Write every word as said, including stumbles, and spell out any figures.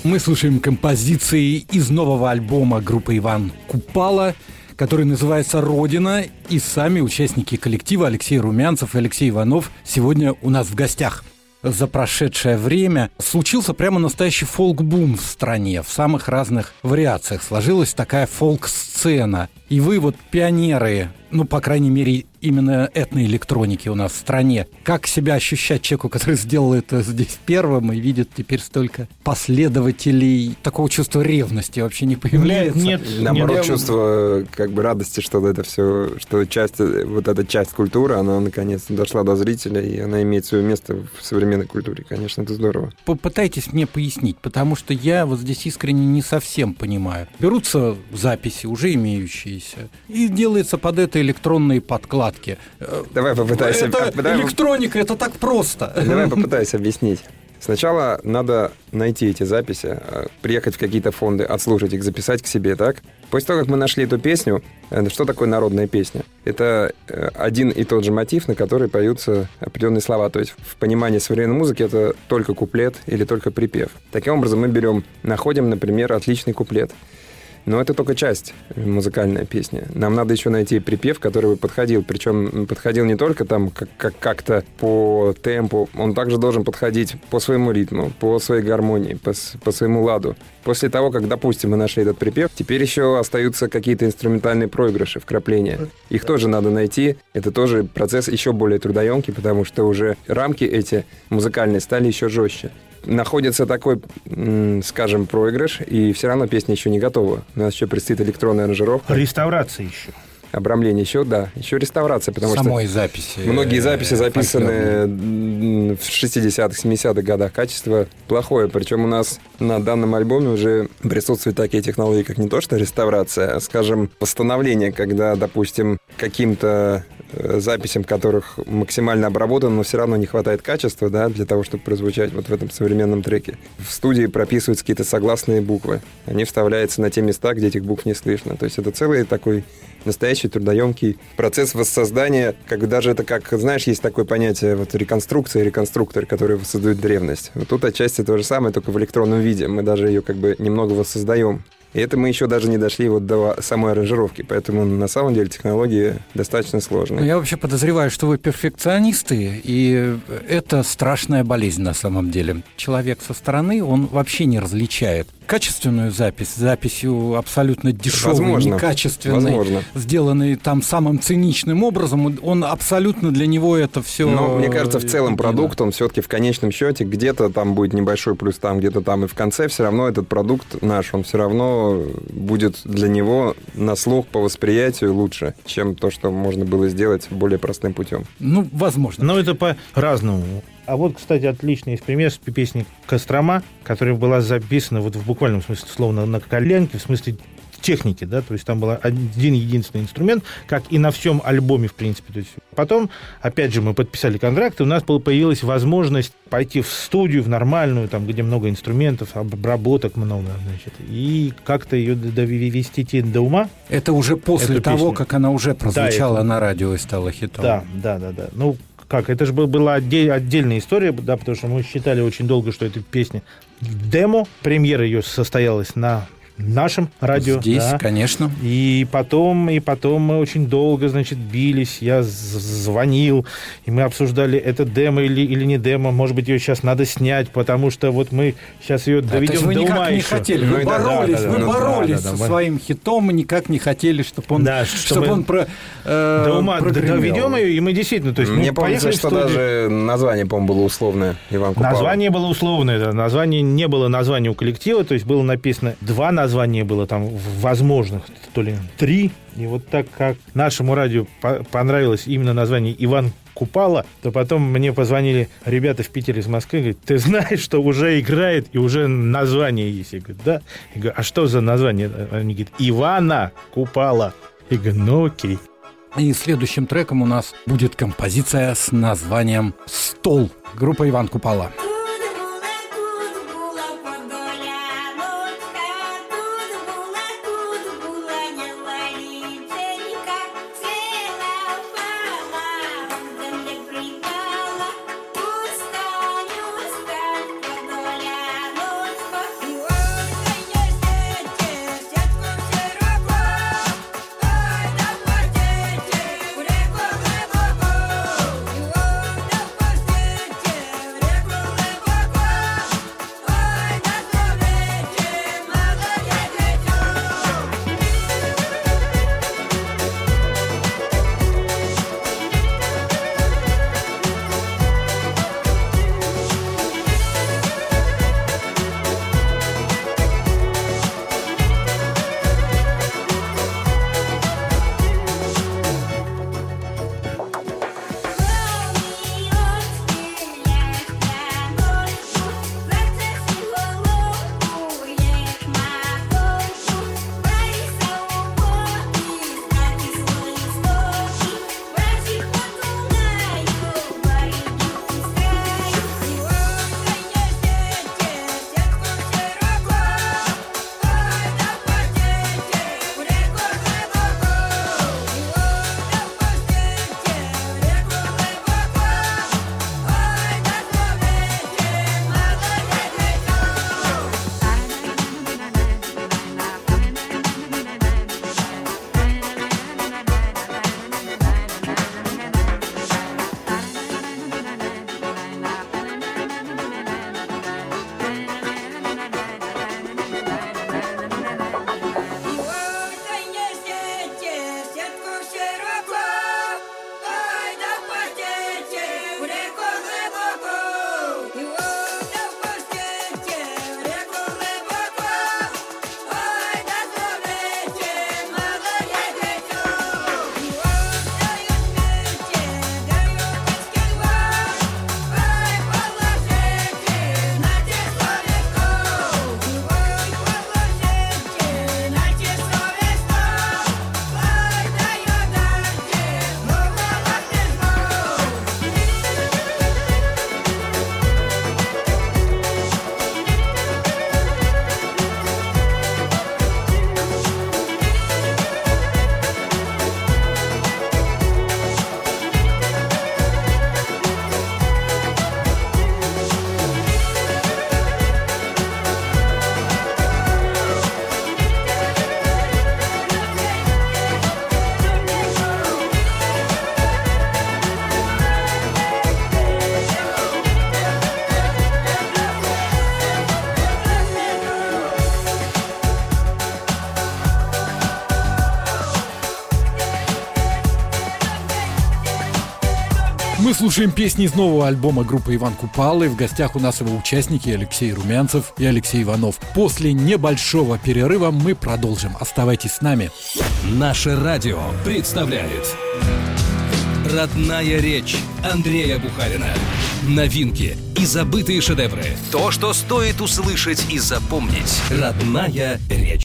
Мы слушаем композиции из нового альбома группы Иван Купала, который называется «Родина», и сами участники коллектива Алексей Румянцев и Алексей Иванов сегодня у нас в гостях. За прошедшее время случился прямо настоящий фолк-бум в стране. В самых разных вариациях сложилась такая фолк-сцена. И вы вот пионеры, ну, по крайней мере, именно этноэлектроники у нас в стране. Как себя ощущать человеку, который сделал это здесь первым и видит теперь столько последователей? Такого чувства ревности вообще не появляется? Нет, нет. Наоборот, нет. чувство как бы радости, что это все, что часть, вот эта часть культуры, она наконец-то дошла до зрителя, и она имеет свое место в современной культуре. Конечно, это здорово. Попытайтесь мне пояснить, потому что я вот здесь искренне не совсем понимаю. Берутся записи, уже имеющиеся, и делается под это электронные подкладки. Давай попытайся... Это давай... электроника, это так просто. Давай попытайся объяснить. Сначала надо найти эти записи, приехать в какие-то фонды, отслушать их, записать к себе, так? После того, как мы нашли эту песню, что такое народная песня? Это один и тот же мотив, на который поются определенные слова. То есть в понимании современной музыки это только куплет или только припев. Таким образом мы берем, находим, например, отличный куплет. Но это только часть музыкальной песни. Нам надо еще найти припев, который бы подходил. Причем подходил не только там как- как- как-то по темпу, он также должен подходить по своему ритму, по своей гармонии, по, по своему ладу. После того, как, допустим, мы нашли этот припев, теперь еще остаются какие-то инструментальные проигрыши, вкрапления. Их тоже надо найти. Это тоже процесс еще более трудоемкий, потому что уже рамки эти музыкальные стали еще жестче. Находится такой, скажем, проигрыш, и все равно песня еще не готова. У нас еще предстоит электронная аранжировка. Реставрация еще. Обрамление еще, да. Еще реставрация, потому Самой что записи. многие записи записаны фольклорные. в шестидесятых, семидесятых годах. Качество плохое. Причем у нас на данном альбоме уже присутствуют такие технологии, как не то что реставрация, а, скажем, восстановление, когда, допустим, каким-то записям, которых максимально обработано, но все равно не хватает качества, да, для того, чтобы прозвучать вот в этом современном треке. В студии прописываются какие-то согласные буквы. Они вставляются на те места, где этих букв не слышно. То есть это целый такой настоящий трудоемкий процесс воссоздания, как даже это, как, знаешь, есть такое понятие вот реконструкция и реконструктор, которые воссоздают древность. Вот тут отчасти то же самое, только в электронном виде. Мы даже ее как бы немного воссоздаем. И это мы еще даже не дошли вот до самой аранжировки, поэтому на самом деле технологии достаточно сложные. Ну, я вообще подозреваю, что вы перфекционисты, и это страшная болезнь на самом деле. Человек со стороны, он вообще не различает качественную запись с записью абсолютно дешевой, Возможно. некачественной, Возможно. сделанной там самым циничным образом. Он абсолютно для него это все. Но мне кажется, в целом продукт, он все-таки в конечном счете где-то там будет небольшой плюс там, где-то там, и в конце все равно этот продукт наш, он все равно будет для него на слух по восприятию лучше, чем то, что можно было сделать более простым путем. Ну, возможно. Но это по-разному. А вот, кстати, отличный пример с песни «Кострома», которая была записана вот в буквальном смысле словно на коленке, в смысле техники, да, то есть там был один единственный инструмент, как и на всем альбоме, в принципе. То есть потом, опять же, мы подписали контракт, и у нас появилась возможность пойти в студию, в нормальную, там, где много инструментов, обработок много, значит, и как-то ее довести до ума. Это уже после того, песню. как она уже прозвучала Да, это... на радио и стала хитом. Да, да, да, да. Ну, как, это же была отдель, отдельная история, да, потому что мы считали очень долго, что эта песня демо. Премьера ее состоялась на нашем радио. Здесь, да. конечно. И потом, и потом мы очень долго, значит, бились. Я звонил, и мы обсуждали, это демо или, или не демо. Может быть, ее сейчас надо снять, потому что вот мы сейчас ее Да, доведем то есть вы до никак ума не еще. хотели, Ну, вы да, боролись, да, да, вы да, боролись да, да, со да. своим хитом, и никак не хотели, чтобы он, Да, чтобы чтобы он про, э, до ума прогремел. доведем ее, и мы действительно, то есть Мне мы помнится, поехали в что студию. даже название, по-моему, было условное. Иван Купала. Название было условное, да. Название не было названия у коллектива, то есть было написано два названия было там возможных, то ли три. И вот так как нашему радио по- понравилось именно название Иван Купала, то потом мне позвонили ребята в Питере из Москвы, говорят, ты знаешь, что уже играет и уже название есть? Я говорю, да. Я говорю, а что за название? Они говорят, Ивана Купала. Я говорю, ну окей. И следующим треком у нас будет композиция с названием «Стол». Группа Иван Купала. You are Мы слушаем песни из нового альбома группы Иван Купала. И в гостях у нас его участники Алексей Румянцев и Алексей Иванов. После небольшого перерыва мы продолжим. Оставайтесь с нами. Наше радио представляет «Родная речь» Андрея Бухарина. Новинки и забытые шедевры. То, что стоит услышать и запомнить. «Родная речь».